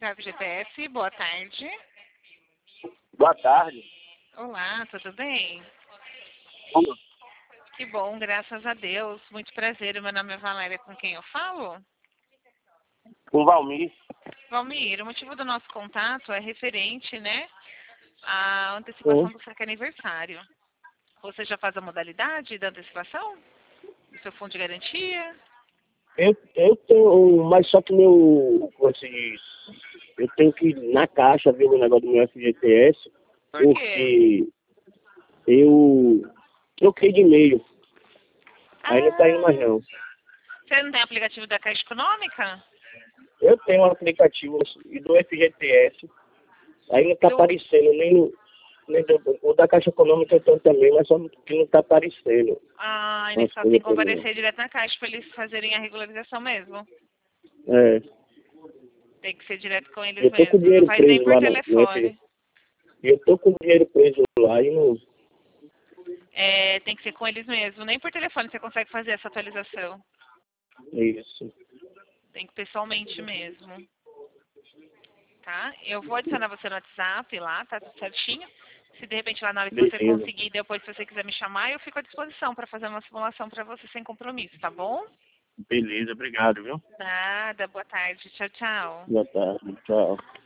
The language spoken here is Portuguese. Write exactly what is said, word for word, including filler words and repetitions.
Central F G T S, boa tarde. Boa tarde. Olá, tudo bem? Como? Que bom, graças a Deus. Muito prazer, meu nome é Valéria, com quem eu falo? Com Valmir. Valmir, o motivo do nosso contato é referente, né, à antecipação Sim. do saque aniversário. Você já faz a modalidade da antecipação? Do seu fundo de garantia? Eu, eu tenho, mas só que meu, como se diz, eu tenho que ir na caixa ver o negócio do meu F G T S, Por quê? porque eu troquei de e-mail, aí não tá indo mais Ah, não. você não tem aplicativo da Caixa Econômica? Eu tenho um aplicativo e do F G T S, aí não tá Do... aparecendo nem no, nem do, o da Caixa Econômica eu tenho também, mas só que não tá aparecendo. Ah, eles Umas só tem coisas que pra mim, comparecer direto na Caixa para eles fazerem a regularização mesmo. não. É, Tem que ser direto com eles eu tô com o mesmo. Não dinheiro faz nem preso por lá no, no F G T S. telefone. Eu tô com o dinheiro preso lá e não. É, tem que ser com eles mesmo. Nem por telefone você consegue fazer essa atualização. Isso. Tem que pessoalmente mesmo. Tá? Eu vou adicionar você no WhatsApp lá, tá tudo certinho. Se de repente lá na hora que você Beleza. conseguir, depois se você quiser me chamar, eu fico à disposição para fazer uma simulação para você sem compromisso, tá bom? Beleza, obrigado, viu? Nada, boa tarde. Tchau, tchau. Boa tarde, tchau.